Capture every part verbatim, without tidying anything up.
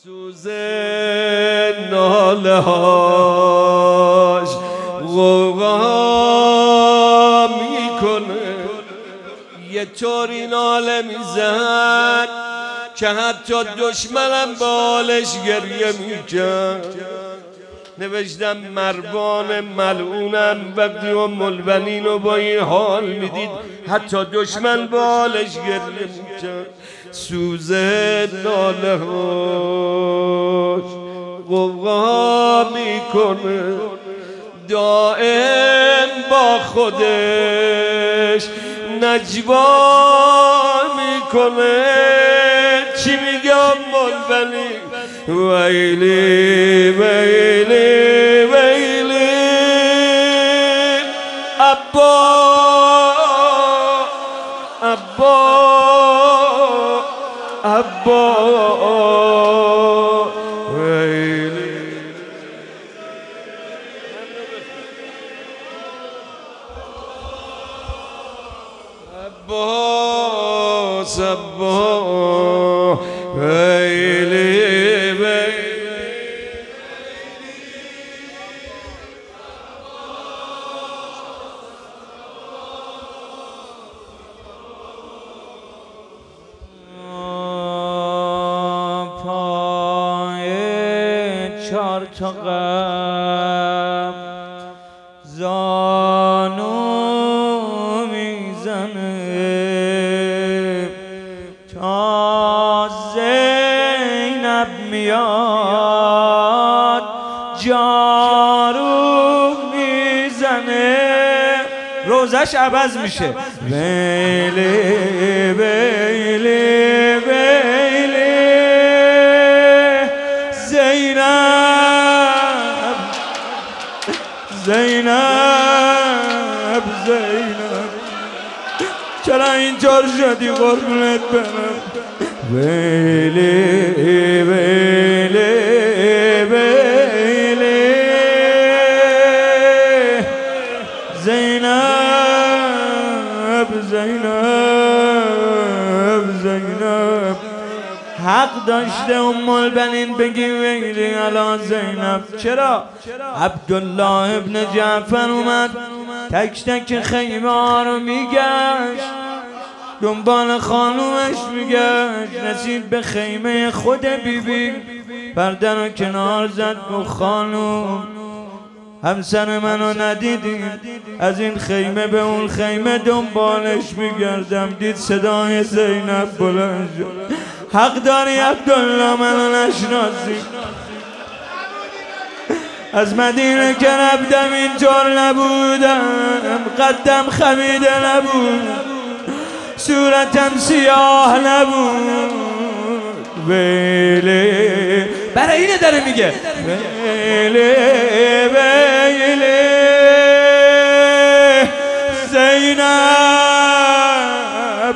سوز ناله هاش غوغا میکنه، یه طوری ناله میزد که حتی دشمنم بالش گریه میکرد. نوشتم مروان ملعونم وقتی ام البنین رو با این حال میدید حتی دشمن بالش گریه میکرد. سوز ناله هاش غوغا میکنه، دائم با خودش نجوا میکنه. چی میگه ام البنین؟ ویلی ویلی ویلی ابا ابا ابا ویلی عباس ابا ویلی چار تا غم زانو میزنه، تا زینب میاد جارو میزنه، روزش عوض میشه. ویلی ویلی ویلی زینب زینب زینب چرا اینطور شدی قربونت برم؟ ویلی ویلی ویلی زینب زینب زینب حق داشته ام البنین بگی ویلی علی زینب. چرا؟ عبدالله ابن جعفر اومد تک تک خیمه ها رو میگشت، دنبال خانومش میگشت، رسید به خیمه خود بیبی، پرده رو کنار زد گفت خانوم همسر منو ندیدیم، از این خیمه به اون خیمه دنبالش میگردم، دید صدای زینب بلند شد. حق داری عبدالله منو نشناسی، از مدینه که رفتم اینطور نبودم، قدم خمیده نبود، صورتم سیاه نبود. ویلی برای اینه داره میگه ویلی ویلی زینب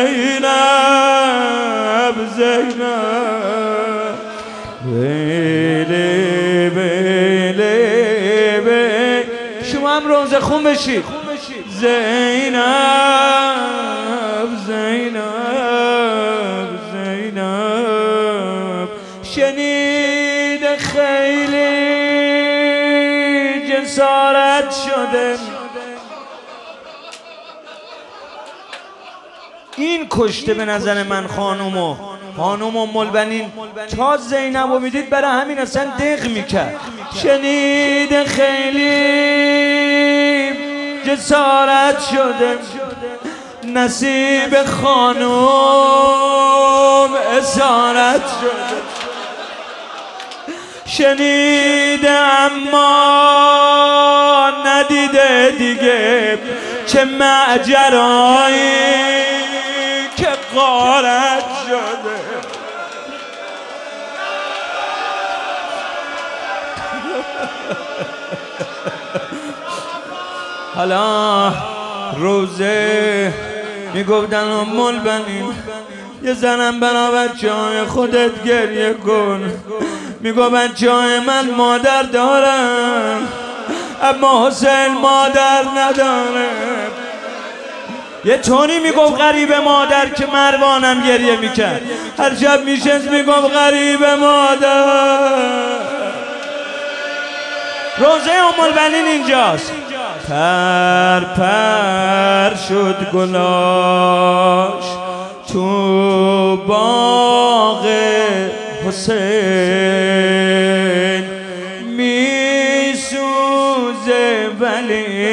زینب زینب ویلی ویلی ویلی. شما هم روزه خون بشید. زینب زینب زینب شنید خیلی جسارت شده، این کشته به نظر من خانومو. خانوم ام البنین تا زینبو میدید برای همین اصلا دق میکرد. شنید خیلی جسارت شده، نصیب خانوم اسارت شده. شنیده اما ندیده دیگه، چه معجرایی که غارت شده. حالا روزه میگفتن ام البنین یه زنم برا بچه های خودت گریه کن. میگو بچه های من مادر دارم اما حسین مادر نداره. یه طوری میگفت غریب مادر که مروانم گریه میکرد. هر شب میشست میگفت غریب مادر. روزه ام البنین اینجاست. پر پر شد گلاش تو باغ حسین، میسوزه ولی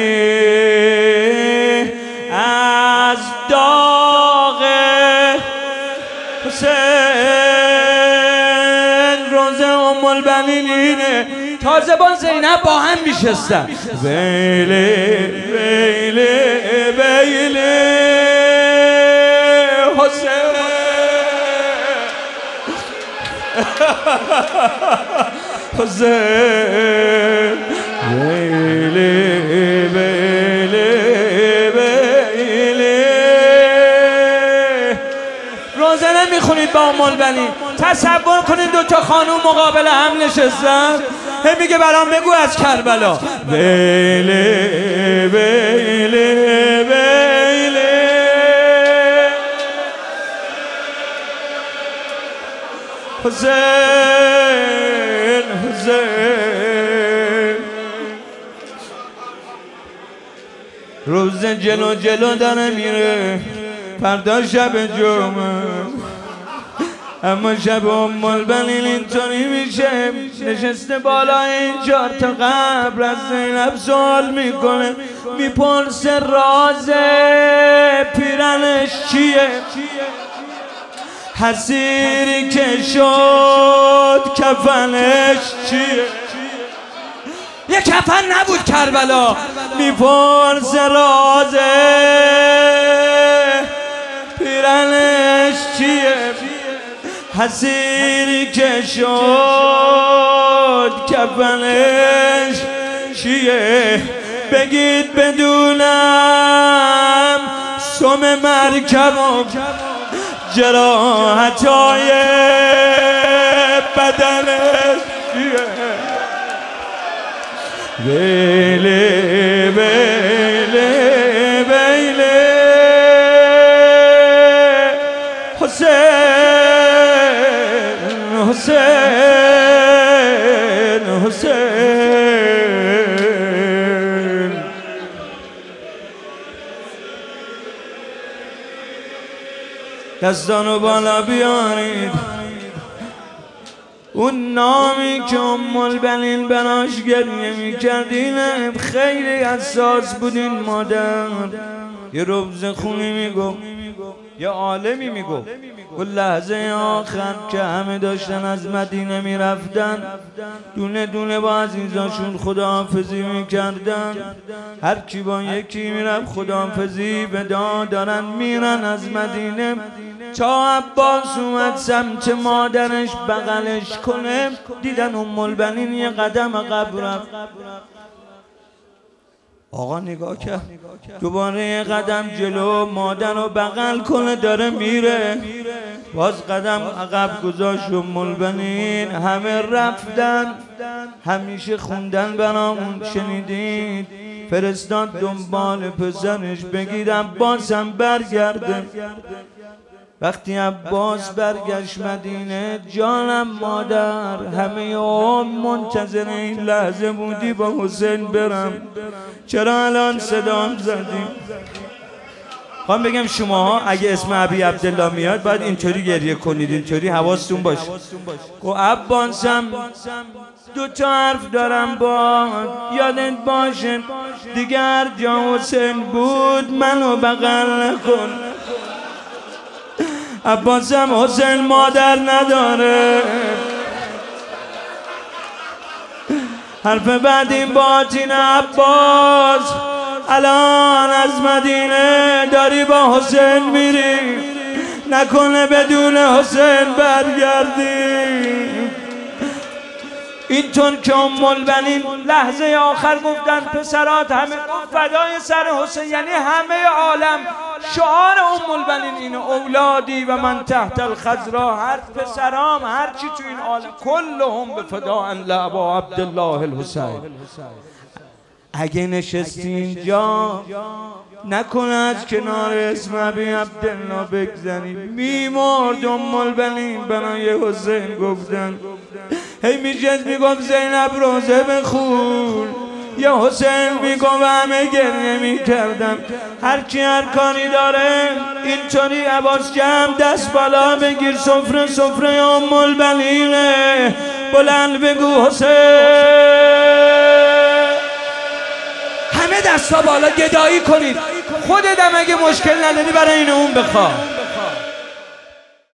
از داغ حسین. روزه ام البنین اینه. تازه با زینب با هم میشستن. ویله ویله ویله حسین، حسین ویله ویله ویله. روزه نمیخونید با ام البنین؟ تصور کنید دو تا خانوم مقابل هم نشستن. هم میگه برام بگو از کربلا. ویله ویله ویله حسین حسین. روز جلو جلو داره میره، فردا شب جمعه، اما شب ام البنین اینطوری میشه نشسته بالای این چهار تا قبر. از زینب سوال میکنه، میپرسه راز پیرنش چیه؟ حسیری که شد کفنش چیه؟ یه کفن نبود کربلا. میپرسه راز پیرنش چیه؟ حسیری که شد کفنش چیه؟ بگید بدونم سم مرکب و جراحتای بدنش چیه؟ ویله ویله ویله حسین حسین حسین. دستانو بالا بیارید. اون نامی که ام البنین براش گریه میکردین خیلی حساس بودین مادر. یه ربز خونی میگو، یه عالمی میگو. اون لحظه آخر که همه داشتن از مدینه میرفتن، دونه دونه با عزیزاشون خداحافظی میکردن. هر کی با یکی میرفت خداحافظی ودا دارن میرن از مدینه. تا عباس اومد سمت مادرش بغلش کنه، دیدن ام البنین یه قدم عقب رفت. آقا نگاه کرد، دوباره یه قدم جلو، مادر رو بغل کنه داره میره، باز قدم عقب گذاشت. ام البنین همه رفتن. همیشه خوندن برامون شنیدید، فرستاد دنبال پسرش بگید عباسم برگرده. وقتی عباس برگشت مدینه، جانم مادر، همه عمر منتظر این لحظه بودی با حسین برم، چرا الان صدام زدیم؟ خواهم بگم شماها اگه اسم ابی عبدالله میاد باید اینطوری گریه کنید، اینطوری حواستون باشه. گو عباسم دو تا حرف دارم با یادت باشه، دیگر جا حسین بود منو بغل نکن. عباسم حسین مادر نداره. حرف بعد این باطین عباس، الان از مدینه داری با حسین میری، نکنه بدون حسین برگردی. اینطور که ام البنین لحظه آخر گفتن پسرات همه گفت فدای سر حسین، یعنی همه عالم. شعار ام البنین اینه اولادی و من تحت الخضرا، هر پسرام هر چی تو این عالم کلهم به فداء لابا عبدالله الحسین. اگه نشستی اینجا نکن از کنار اسم ابی عبدالله بگذنی. میمرد ام البنین برای حسین گفتن، هی میشد میگفت زینب روزه بخون، یا حسین میگفت همه گریه میکردم. هرکی هر کاری داره اینطوری عباس جمع دست بالا بگیر، سفره سفره ام البنینه، بلند بگو حسین. همه دستا بالا گدایی کنید. خودت هم اگه مشکل نداری برای این اون بخواه.